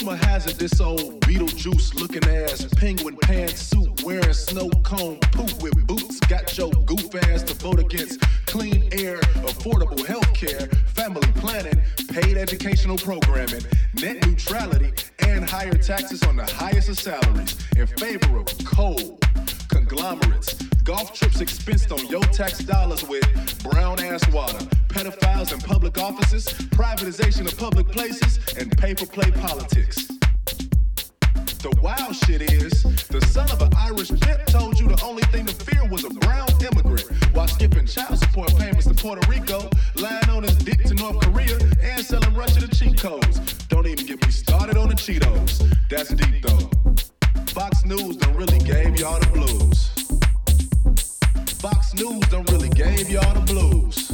Rumor has it this old Beetlejuice looking ass, penguin pantsuit wearing snow cone poop with boots got your goof ass to vote against clean air, affordable health care, family planning, paid educational programming, net neutrality, and higher taxes on the highest of salaries in favor of coal, conglomerates, golf trips expensed on your tax dollars with brown ass water, pedophiles in public offices, privatization of public places, and pay-for-play politics. The wild shit is, the son of an Irish pimp told you the only thing to fear was a brown immigrant, while skipping child support payments to Puerto Rico, lying on his dick to North Korea, and selling Russia the cheat codes. Don't even get me started on the Cheetos. That's deep though. Fox News done really gave y'all the blues. Fox News done really gave y'all the blues.